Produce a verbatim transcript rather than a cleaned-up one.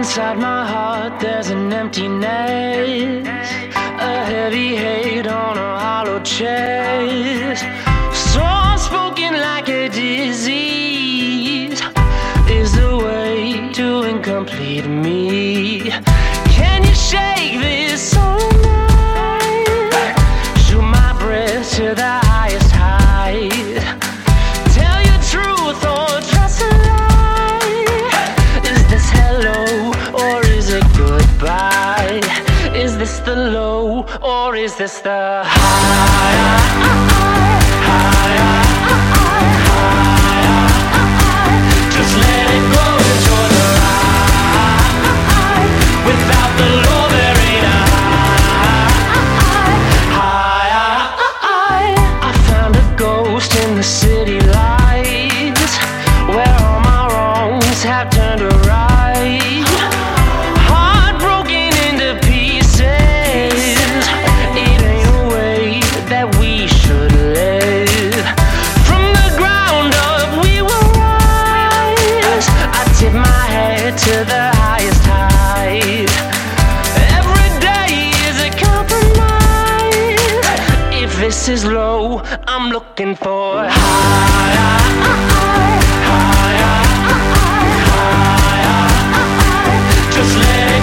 Inside my heart there's an emptiness, a heavy hate on a hollow chest. Soul spoken like a disease is the way to incomplete me. Can you shake this soul night? Shoot my breath to the highest height. Tell your truth or trust a lie. Is this hello or is it goodbye? Is this the low or is this the high? Higher, higher. Just let it go, enjoy the ride. Without the low there ain't a high. I found a ghost in the city lights, where all my wrongs have turned to right. Heart broken into pieces. It ain't a way that we should live. From the ground up we will rise. I tip my head to the highest height. Every day is a compromise. If this is low, I'm looking for higher, higher, higher. Just let it